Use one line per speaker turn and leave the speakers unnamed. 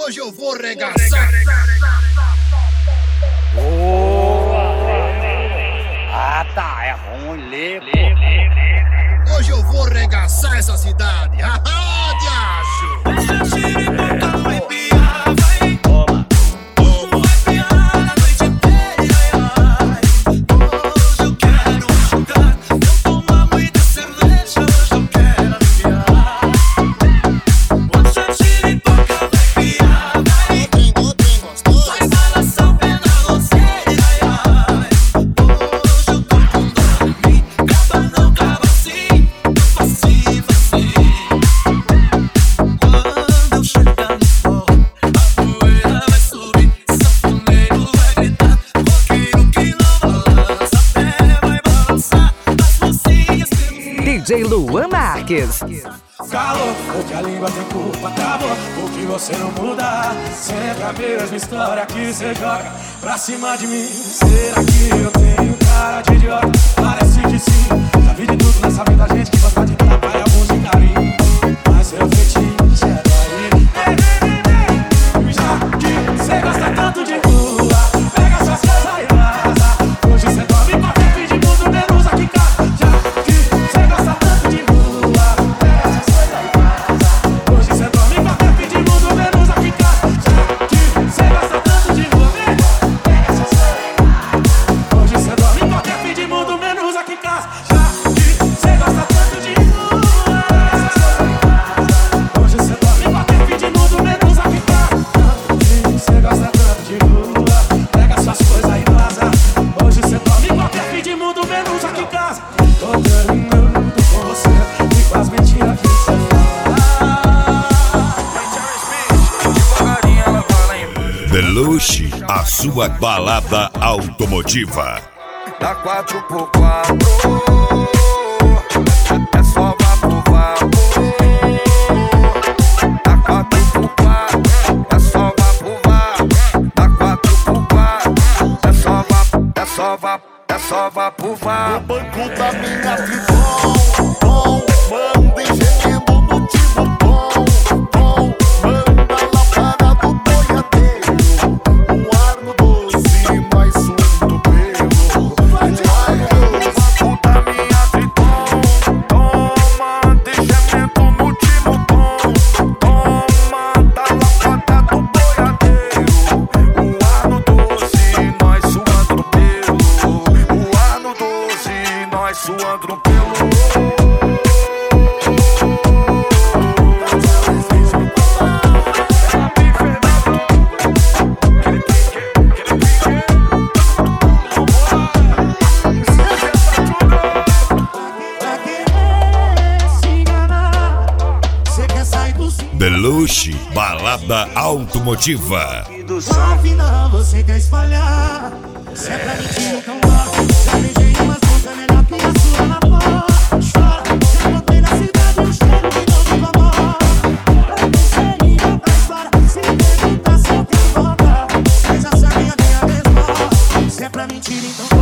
Hoje eu vou regaçar.
Ah, tá, é ruim, lê.
Hoje eu vou regaçar essa cidade. Haha, diacho.
DJ Luan Marques.
Calou, porque a língua tem culpa, acabou. O que você não muda, sempre a mesma história que você joga pra cima de mim. Será que eu tenho cara de idiota? Parece que sim. Já vi de tudo nessa vida, gente que gosta de trabalhar, abuso e carinho. Mas seu fetiche é daí. Já que você gosta tanto de rua, pega suas coisas e vaza. Hoje você dorme com a fim de mundo, menos aqui em casa. Já que você gosta tanto de rua, pega suas coisas e vaza. Hoje você dorme com a fim de mundo, menos aqui em casa. Já que você gosta tanto de rua, pega suas coisas e vaza. Hoje você dorme com a fim de mundo, menos aqui em casa. Já que você gosta tanto de rua, pega suas coisas e vaza. Hoje você dorme com a fim de mundo, menos aqui em casa. Você gosta tanto de rua, pega suas coisas e vaza. Hoje você dorme com a fim de mundo, menos aqui em casa. Tô terminando com você e com as mentiras que você fala.
Belushi, a sua balada automotiva.
Da 4x4 é só vapo, vapo. Da 4x4 é só vapo, vapo. Da 4x4 é só vapo, é só vapo, é só vapo, vapo.
No banco da minha tribom, bom, manda engenhando no tipo bom, bom, manda lá para do boiadeiro. Um ar no doce, mais um do pelo. Vai de
No banco da minha tribom, toma, engenhando no tipo bom. Toma, da lapada do boiadeiro. O ar no doce, nós suando no pelo. O ar no doce, nós suando no pelo.
Belushi, balada automotiva.
Afinal você quer espalhar. Se é pra mentir, então bora. Já beijei umas bocas, melhor que a sua na bola. Chora, já botei na cidade um cheiro que não me incomoda. Pra você liga pra história, se perguntar se eu tenho volta. Você já sabe a minha resposta. Se é pra mentir, então